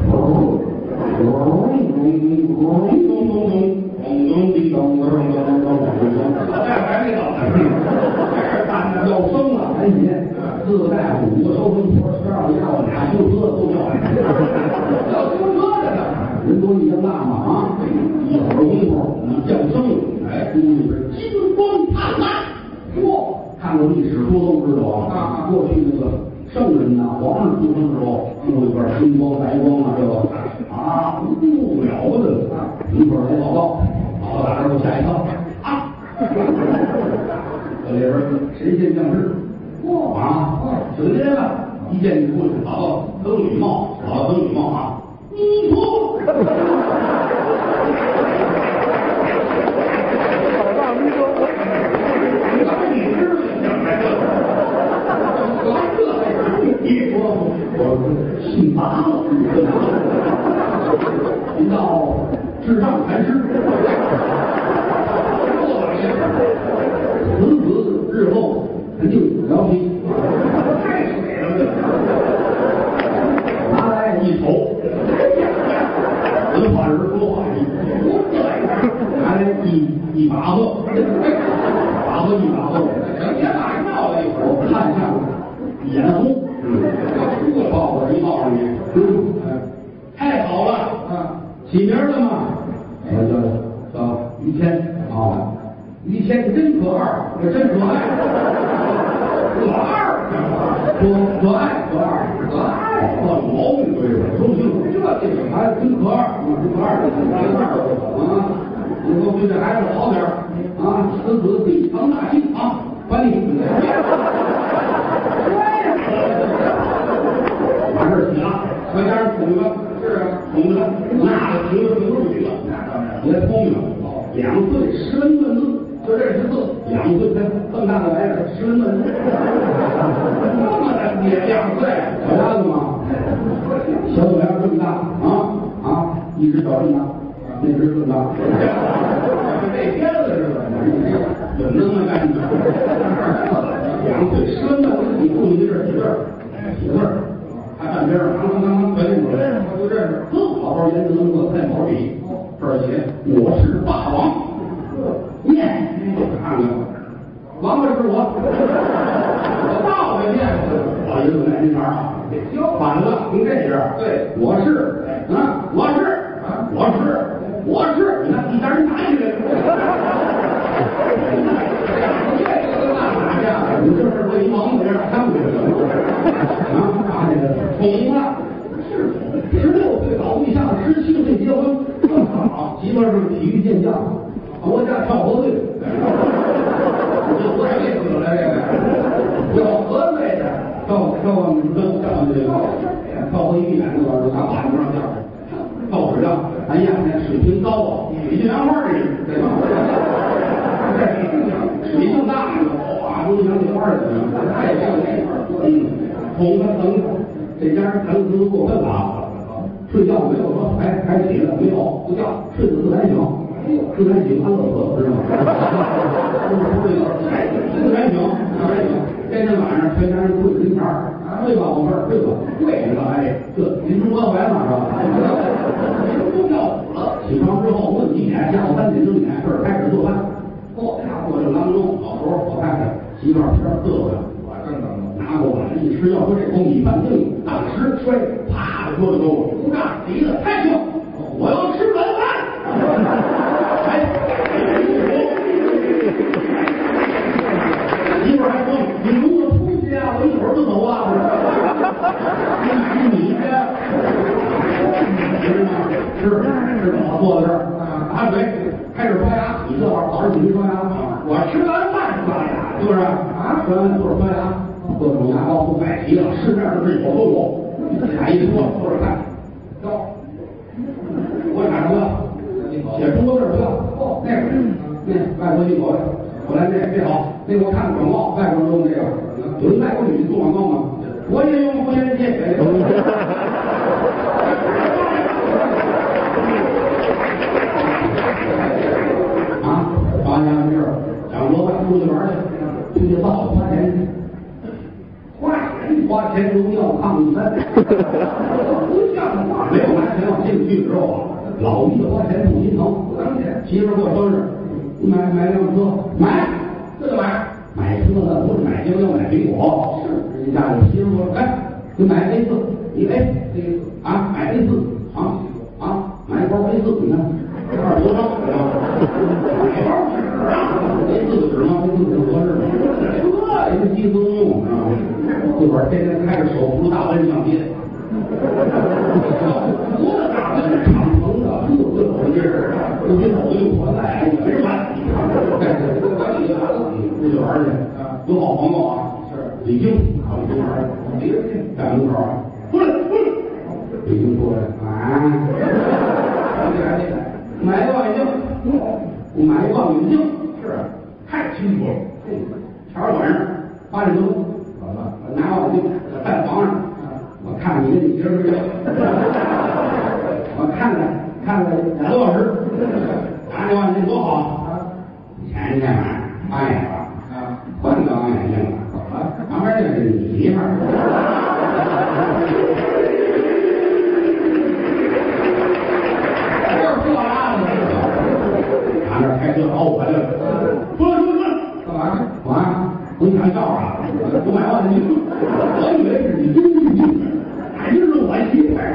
还没走呢， 要生了，赶紧自带五个收声婆，十二个丫鬟，俩修车都叫来。 要修车的呢， 人多力量大嘛啊！一会儿功夫，你降生，哎，屋里边金光灿烂。嚯，看过历史书都知道啊，过去那个圣人呐，皇上出生的时候，屋里边金光白光啊，这个啊不了的。一会儿来报告，报告大伙吓一跳啊！这里边神仙降世，哇啊，怎么的了？一见你出去，老到登礼帽，老到登礼帽啊！你错。 好大迷宫！ 你把你知道想来这个，来这个， 你说我姓马，您到智障禅师，此子日后肯定了不起。 太水了， 拿来一瞅，文化人说话一不对，拿来一一把子，把子一把子， 整天马上闹了一会儿， 我看相眼红，我抱我一告诉你，嗯，太好了啊！起名了吗？叫叫叫于谦啊，于谦真可二，这真可爱，可二，可可爱可二可爱，换毛病对吧？说不清楚，这这个孩子真可二，真可二，真二啊！你说对这孩子好点啊，此子非常大气啊，管理。完事儿起了，快点儿捅吧，是啊，捅着那个捅着捅不许了，也聪明，两岁识文断字，就认识字，两岁才这么大个玩意儿，识文断字，这么大也两岁，小丫子嘛，小嘴儿这么大啊啊，一只脚这么大，那只这么大， 被骗了是吧？ 有那么干净？两岁识文断字，你父亲这是几字儿？几字儿？还半边儿，刚刚刚刚全出来，他就认识。哼，老头严字能在毛笔，这儿写我是霸王。念，看看，王八是我，我爸爸念，老爷子来您哪儿啊？反了，您这样， 对， 我是啊，我是啊，我是我是，你看一家人打起来了。你这是为王子这看不见啊！他这个宠了，是十六岁搞对象，十七岁结婚，更好。媳妇儿是个体育健将，国家跳河队， 我也累死了这个， 跳河队的，跳跳跳跳这个， 跳回一眼那玩意儿，咱晚上掉下去，到水上，咱眼那水平高啊，水性杨花这是，对吧？水性大，哇，都像柳花似的，太像那块儿。嗯，哄他等这家人等都过分了啊！睡觉没有说还还起来没有，不叫睡得自然醒，自然醒安乐死，知道吗？自然醒，自然醒。天天晚上全家人跪跟前儿，跪吧，我这儿跪吧，跪着了，哎，这临终关怀嘛是吧？都叫苦了。起床之后问几点？下午三点钟点这儿开始做饭。哦，过程当中，老头儿老太太洗碗片儿嘚瑟，我正等拿过碗一吃，要说这口米饭硬，当时摔，啪的桌子沟，不干，急了，太行，我要吃晚饭。哎，一会儿还说你如果出去啊，我一会儿就走啊。你买米去，知道吗？是是我坐在这儿打水，开始刷牙。你这会儿早上起没刷牙啊？我吃完饭刷牙，是不是啊？吃完坐着刷牙，各种牙膏都买齐了，市面上这口都有。俩一说坐着看，要我产什么？写中国字不要，那个那外国进口的，后来那这好，那我看广告，外国人用这个，有一外国女的做广告吗？我也用不言谢。啊，八家没事，想罗班出去玩去，出去造花钱去，花钱花钱荣耀抗一三，不像话！没有拿钱往进去之后啊，老一花钱不心疼，不当钱。媳妇过生日，买买辆车，买这就买，买车呢不是买香蕉买苹果，是人家有媳妇说，哎，你买 A 四，你 A A 四啊，买 A 四啊啊，买一包 A 四，你看二十多张，买包纸啊 ，A 四的纸吗 ？A 四纸合适吗？车也是机子能用啊，这会儿天天开着手扶大奔上街。多大大奔，敞篷的，各个手机儿，不比手机宽带，没人玩。管理就完了，出去玩去，有好朋友啊，是李菁，啊，出去玩，离着近，在门口啊，出来，出来，李菁出来啊，买个望远镜，我买一望远镜，是太清楚了。前儿晚上八点多钟，怎么了？我拿望远镜在房上。我看你跟你媳妇儿，我看了看了俩多小时，拿这望远镜多好啊！前天晚上八点了啊，换个望远镜了，怎么了？旁边这是你媳妇儿，这是破案了，拿那开车找我去了，出来出来出来，干嘛去？我啊，我你看笑话，我买望远镜，我以为是你真的。还是我媳妇儿，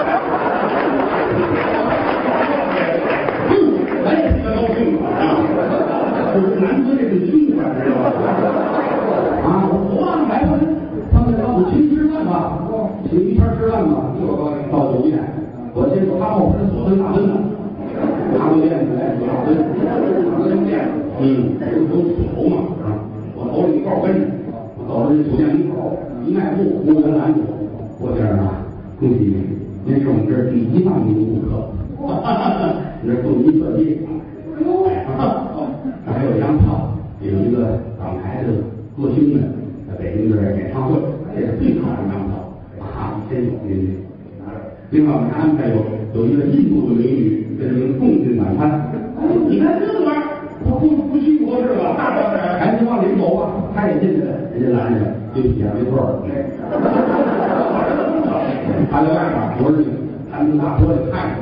嗯，我也特高兴啊！就是难得这个媳妇儿，知道吧？啊，我忘了买过来，他们让我请你吃饭吧，请一圈吃饭吧，到九点，我先说他后边锁灯大灯呢，拿回店里来锁大灯，大灯店，嗯，有锁头嘛，是吧？我头里一包跟着，我走到这酒店门口，一迈步，服务员拦住我。郭先生啊，恭喜您，您是我们这儿第一万名顾客，你这送您特机，还有洋票，有一个港台的歌星们在北京这儿演唱会，这是最好的洋票啊，一千九您拿着。另外我们还安排有有一个印度的美女跟您共进晚餐，你看这个玩意儿，不不不虚不合适吧？赶紧往里走吧，他也进去了，人家拦着，对不起啊，没错儿。他在外边，我说你看你大车里看着，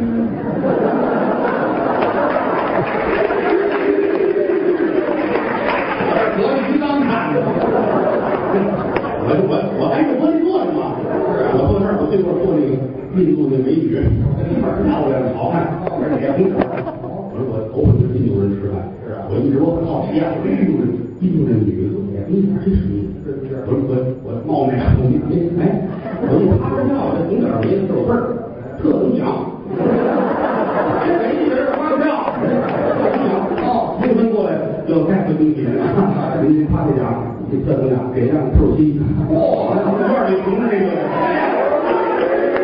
我这隔离刚看着，我我我还是我得坐着嘛，我坐那儿，我对过坐那个印度的美女，一块漂亮好看，而且红口。我说我头回跟印度人吃饭，是啊，我一直我很好奇啊，我说印度人印度的女的也跟你真实意思，是不是？我说我我冒昧啊，我没哎。我一趴着票，这从哪儿没的有事儿，特能讲。这每一人发票，哦，六分过来就该回东西了。您夸这奖，这特能讲，给辆手机。哦，院里停着这个。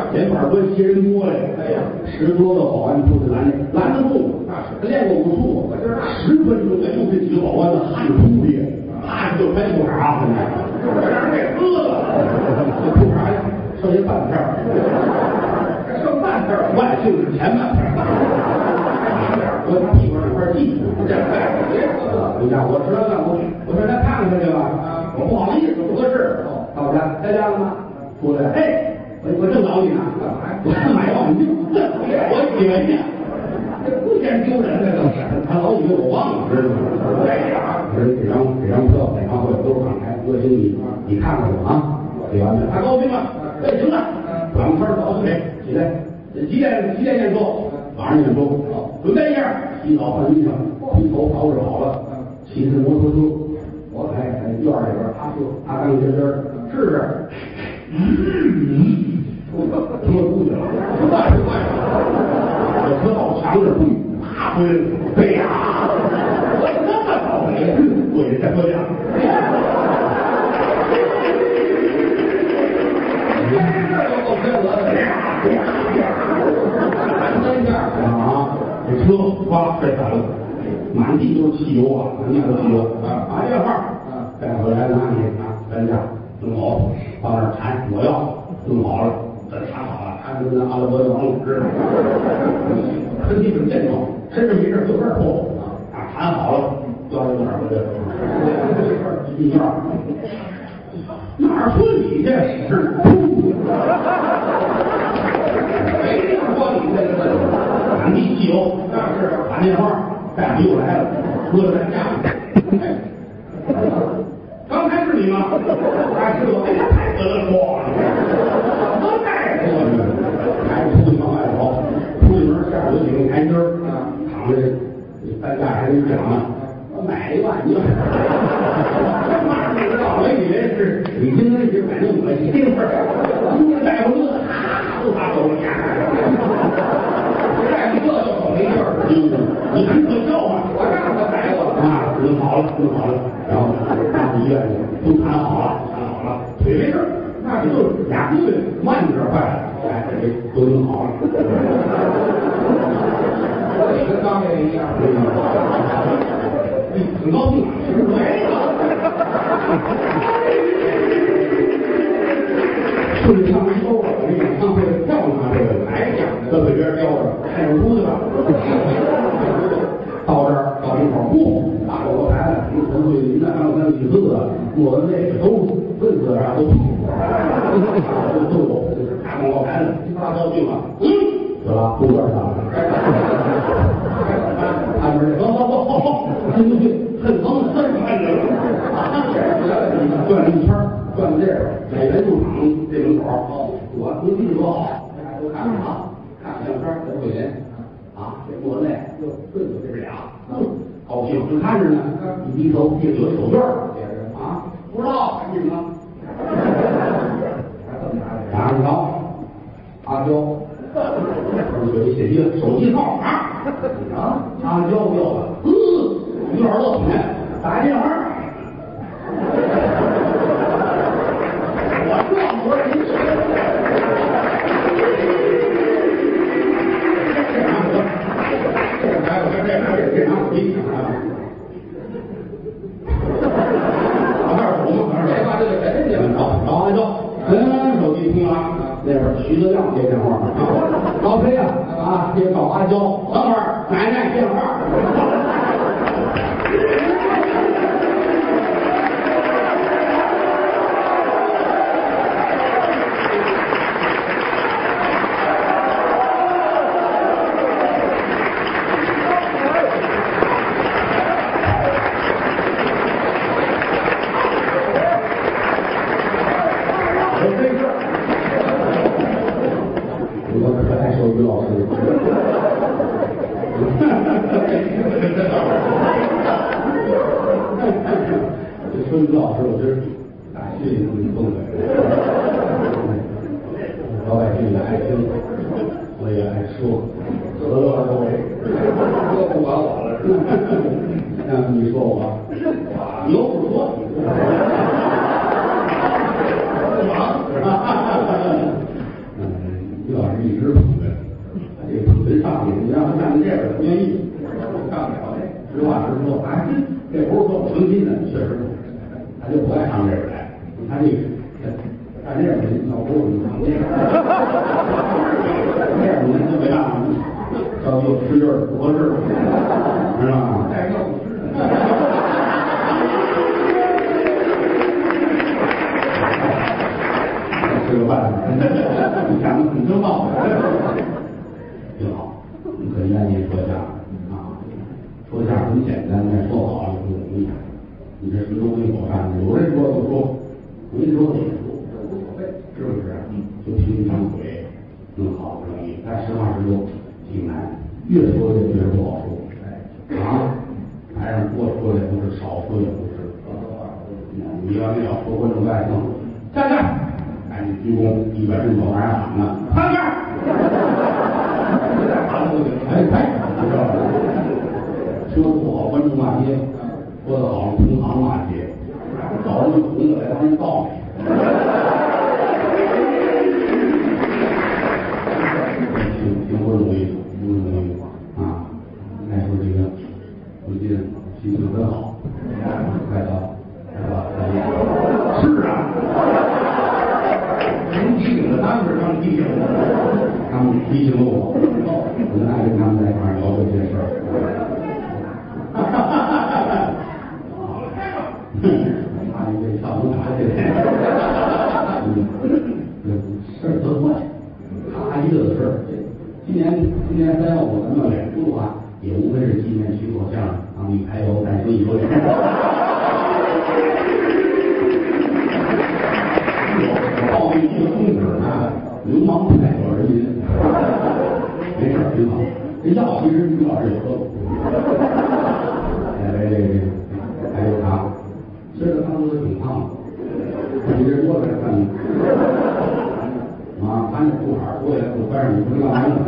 连板砖接人多嘞，哎呀，十多个保安都是拦着，拦得住。那是他练过武术，我这十分钟哎，就这几个保安的汗出的，啪就拍裤衩啊，现在让人给撕了，这裤衩剩下半片儿，剩半片儿，外就是前半片儿，我他屁股上块地，这哎，别说了，回家我吃完饭我我说他看看去吧，我不好意思，不合适，到家在家了吗？出来，哎。我我正找你呢，干嘛呀？我买望远镜，我以为呀，这不嫌丢人的都是，他老以为我忘了，知道吗？哎呀，我说这张这张票演唱会都是港台歌星，你你看看我啊，给完了，他高兴了，哎行了，两圈早起起来，几点几点演出？晚上演出，准备一下，洗澡换衣裳，披头捯饬好了，骑着摩托车，我哎哎院里边他说他刚结针试试。嗯，车出去了，快快！这车到墙这不啪回来，哎呀，我这么倒霉，我这车辆，这就够缺德的，三下啊，这车哗摔散了，满地都是汽油啊，满地都是汽油啊，打电话，带回来拿你啊，三下。弄好，到那儿谈，我要弄好了，这谈好了，谈跟阿拉伯的王老师，身体很健壮，身上没事就这儿头啊，谈好了，要到哪儿去？一院哪儿说你这是？没地方说你这个满地汽油，那是打电话，大夫又来了，搁在家里。刚才是你吗？还是我？哎呀，太得了说了，怎么再说呢？还是出去往外走，出去门下有几个台阶儿，躺着担架还没讲呢。我买一万一万，这妈不知道，我以为是李金恩是买那恶心的事儿，今天大夫乐，哈都发抖了呀！大夫乐就走没劲儿，你很可笑啊！我让他逮我啊，弄好了，弄好了。然后到医院去，都谈好了，谈好了，腿没事，那也就俩个月，慢点快了，哎，这都弄好了。我也跟当年一样，很高兴，没了。顺利上一周了，我这演唱会的票拿回来了，哎呀，都被别人叼着，看演出去了。到这儿到一块儿，不，大伙都来了，什么陈慧琳的、张三李四的、莫文蔚的，都认识啥都都都有，就是看我来了，他高兴了，嗯，得了，不管他了，他们说好好好好，进不去，很疼，很看着了，转了一圈，转到这儿，美元入场这门口，我运气多好，大家都看着啊，看相片，陈慧琳。啊，这莫文蔚又顺着这是俩，嗯，高兴正看着呢，一低头递有手绢儿，啊，不知道赶紧吗？拿着瞧，阿娇，有一写信手机号啊，啊，阿娇不要了，嗯，有点乐呢，打电话。我撞我人来，我看这还是这场手机啊！往那儿走嘛，往那儿走。把这个谁去？找找阿娇，嗯，手机通了。那边徐德亮接电话啊，老裴呀啊，别找阿娇，等会儿奶奶电话。孙子老师，我这打心里这么奉给，老百姓也爱听，我也爱说，何乐而不为？都不管我了，是吧？那你说我，你又不说，不忙，嗯， 实话实说，哎，这不是说我存心的，确实不是，他就不爱上这边来。你看这个，干这个人要不你看这个，这样你就没办法，要有吃劲儿不合适，知道吗？带药吃的。这个办法，你讲的很真棒，挺好。你可以愿意说相声啊，说相声很简单，但说好了不容易。你这什么都没有干，有人说就说，没人说也说，这无所谓，是不是？嗯，就凭一张嘴弄好不容易，但实话实说挺难，越说越觉得不好说。哎，啊，台上多说也不是，少说也不是。你要那要说观众外头，站这儿。赶紧鞠躬，一边伸手还喊呢，看这儿，哎哎，说的不好，观众骂街；说的好，同行骂街，找人们红的来当人告你。挺挺不容易，不容易啊！那时候这个，我记得心情真好，快到，快到，是啊。您提醒了他们，是他们提醒我，他们提醒了我，我爱跟他们在一块聊这些事儿。哈哈哈哈哈！好了，开吧。啊，你这上红茶去了。嗯，事儿多坏，他一个事儿。今年今年三幺五咱们演出的话，也无非是纪念徐口相声啊，你还有诞生一周年。报应一个宗旨啊，流氓派多少人民，没事挺好。这药其实于老师也喝过，哎，这这还有他，吃的汤都挺胖的，你这多来看你，啊，他那裤衩脱下来不穿上，你不知道干嘛呢？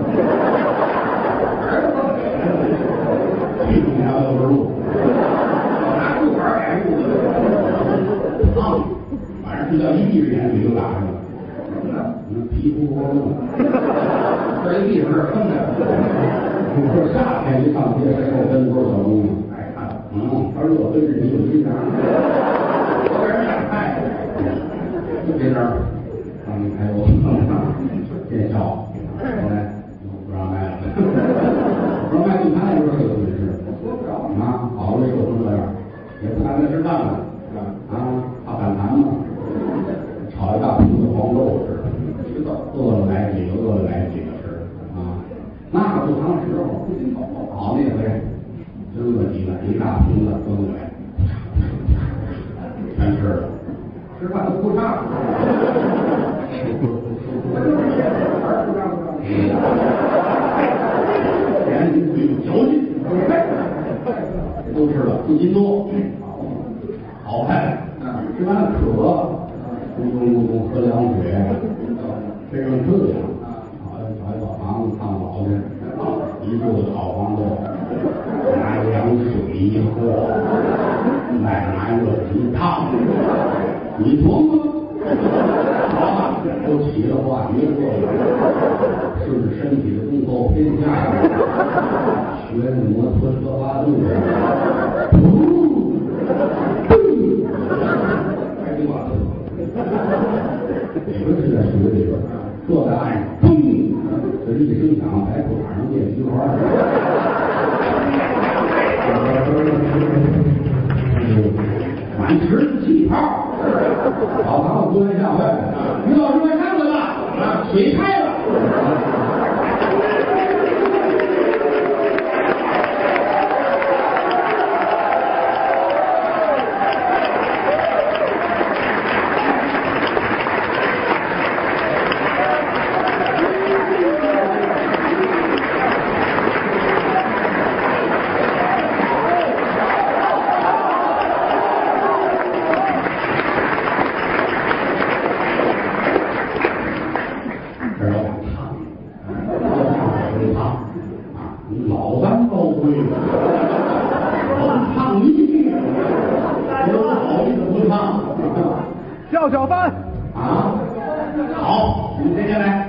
去年还有根路，拿裤衩改裤子，胖。反正就叫一闭着眼嘴就打上了，嗯，皮肤活动，这一闭上这坑的，我说夏天一上街，谁还跟多少小姑娘爱看？嗯，他热跟着你有心肠，我给人想看，就这样，他们还有见笑，后来不让卖了，不让卖就他那时候是个损失，啊，好了，瘦成这样，也不敢在这干了，啊，怕反弹嘛。炒一大瓶子黄豆似的，饿了来几个，饿了来几个吃啊！那不长时候，好那回扔了几个，一大瓶子扔过来，全吃了，吃饭都不差。人你嘴有嚼劲，都吃了，四斤多，好看，吃完了渴。咕咚咕咚喝凉水，非常滋养。好，找一个房子烫老去，一肚子好黄豆，拿凉水一喝，再拿热水一烫，你琢磨，啊，都起了化学作用，顺着身体的中后偏下，学那摩托车发动机，噗，开心吧。也不是在水里边，坐在岸上，砰！这是一声响，白裤衩上变菊花了。满池子气泡，老堂子突然吓坏了，于老师快看看吧，啊，水开了。 叫小三啊，好，你谁先来？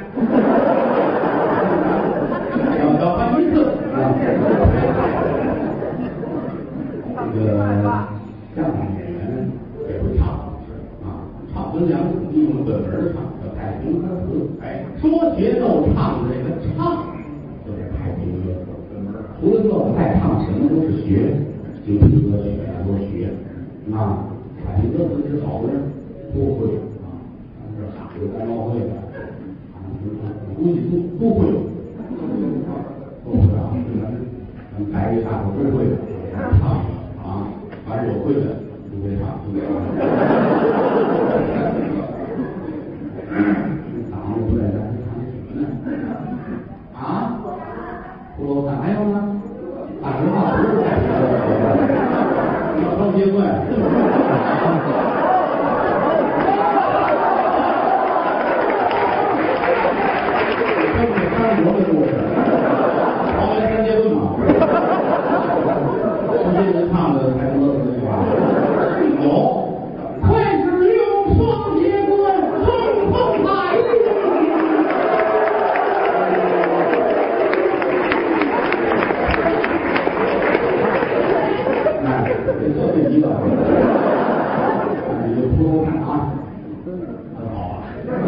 叫小三一次。 个相声演员也会唱啊，唱分两种，一种本门唱叫太平歌词，哎，说学逗唱这个唱就是太平歌词本门。除了这个爱唱，什么都是学，京剧歌曲啊都学啊，太平歌词是好多人都会啊，这喊有干奥会的，我估计都都会，都会啊，咱们台一下我都会的，唱啊，凡是有会的都会唱，都会唱。党不在，咱唱什么呢？啊，骷髅蛋还有呢？大实话不是太平歌词，要双截棍。我的故事，桃园三节棍嘛，这些人唱的太多了，对吧？有，快使用双节棍，冲锋海力。哎，别说这一个，你就扑通看啊，很好啊。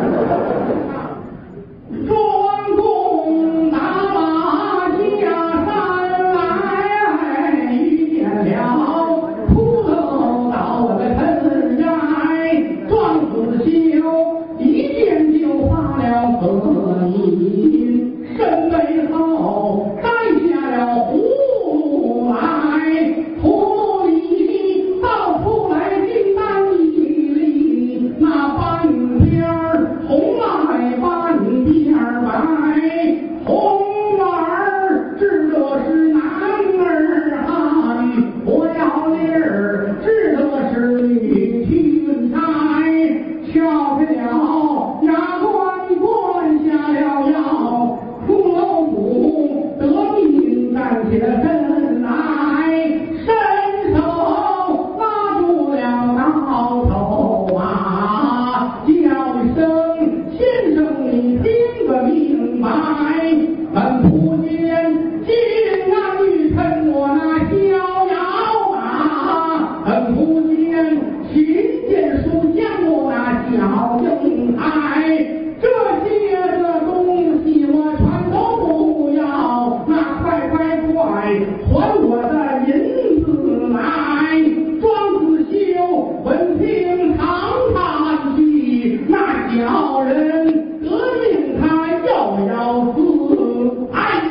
壮公打马下山来，遇见了骷髅岛的尘埃，壮子修一见就发了恶意，身背后摘下了葫芦来，葫芦里倒出来金丹一粒，那半边儿红来半边儿白，红儿指的是男儿汉，不要脸儿指的是女裙钗，敲开了牙关关下了腰，骷髅骨得命站起了身来，伸手拉住了刀头啊，叫一声先生你听个明白，本仆监金安玉趁我那逍遥啊，本仆监勤剑书将我那小英台，这些个东西我全都不要，那快快快还我的银子来。庄子修闻听长叹气，那小人得命他又要自爱。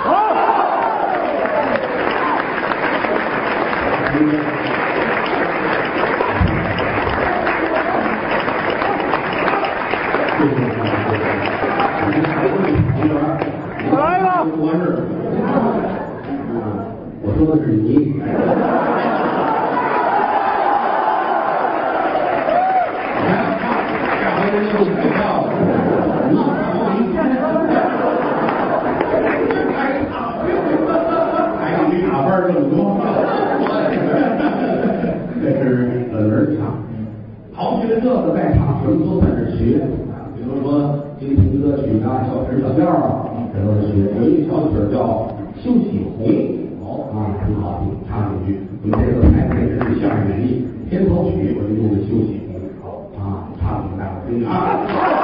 来吧，不完事。我说的是你。下回人家不买票了，那还让你打分这么多，这是本门唱。好学这个在场什么都算是学啊，比如说京评歌曲啊、小曲小调啊，这都是学。有一个小曲叫《休喜红》，好啊，很好听，唱几句。我们这个台北市相声演艺片头曲，我就用的《休喜红》，好啊，唱几句大伙听听啊。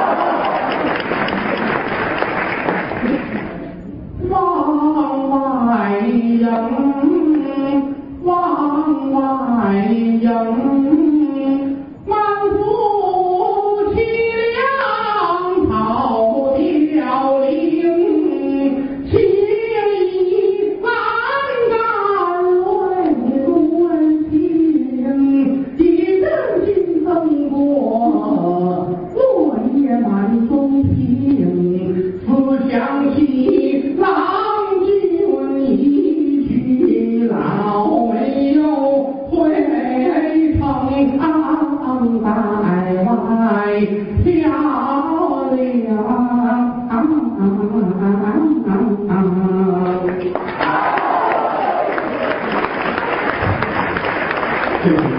往外迎，往外迎，满腹凄凉跑凋零，千里栏杆泪润情，一阵金风过，落叶满东平，思想起郎君一去老没有回城，长在外漂亮。这个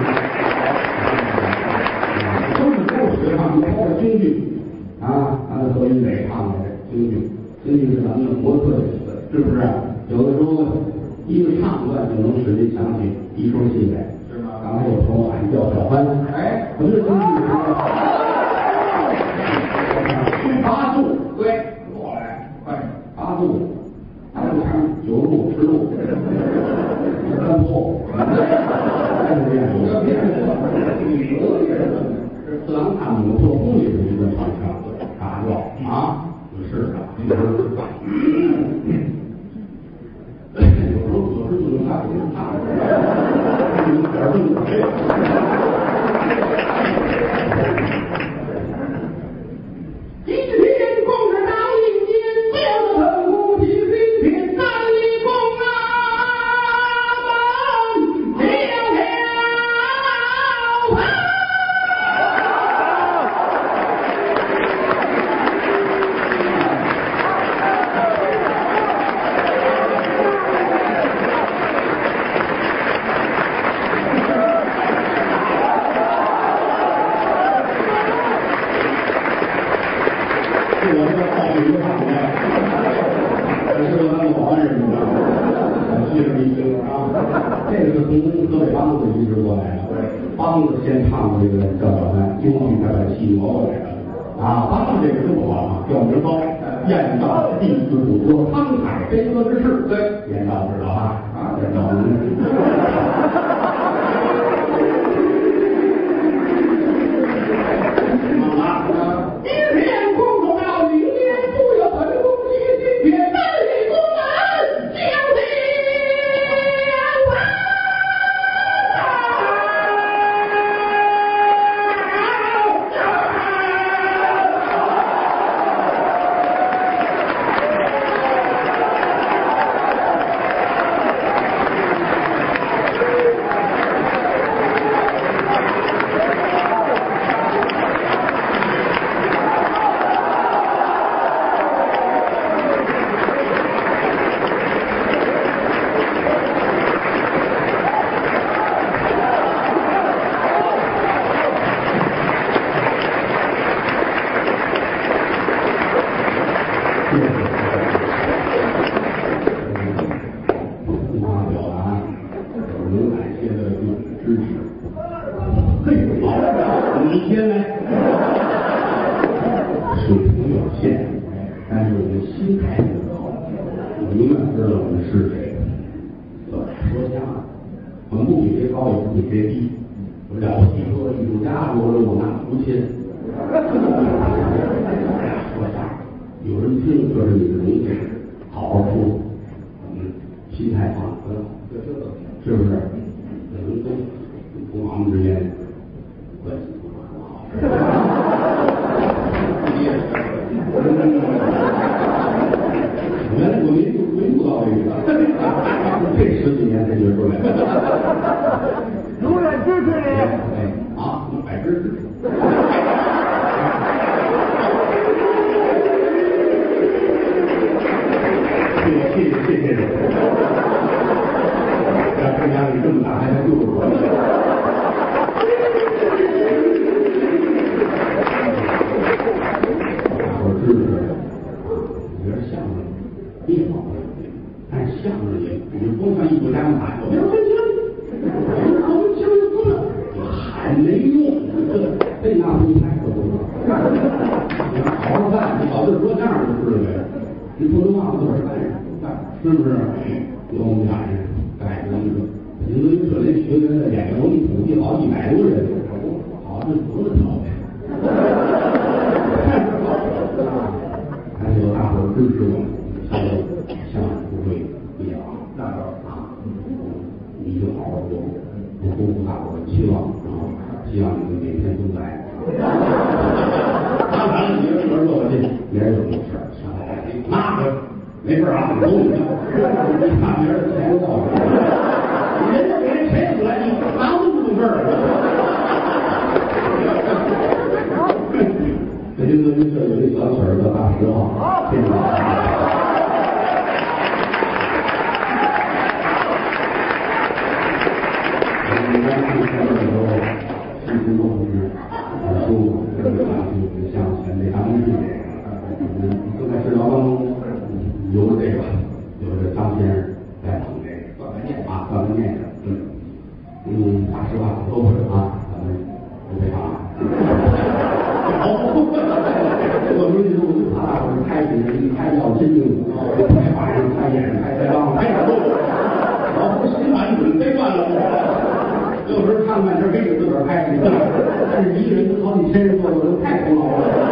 都是都学唱，包括京剧啊，咱们何云磊唱的京剧，京剧是咱们的国粹，是不是？有的时候一个唱段就能使您想起一出戏来， 是吗？ 刚才有朋友喊叫小欢， 哎， 我觉得真是八度， 对，过来，快点， 八度，八度长，九度，十度，三度，还是这样有个变数，是四郎他们做工艺的一个传承，啥叫啊？是啊，有时候有时候不能看，不能看，有点正规。今天共产党迎接六个五体飞天三一公啊，跳跳啊！梆子先唱的这个叫小欢，京剧他把戏挪过来了啊！梆子这个这么好啊，调名高，燕赵弟子主说沧海悲歌之事，对，燕赵知道吧？啊，燕赵今天共同到明年不有本宫七星别三里公门将地。 当嗯嗯，大实话都不是啊，咱们不配合啊。我说这路他大伙儿开始一开药真经，开法上开眼开腮帮，开哪都有。老夫心满准备办了，有时候看半天给你自个儿开，但是一个人跟好几千人做，这太徒劳了。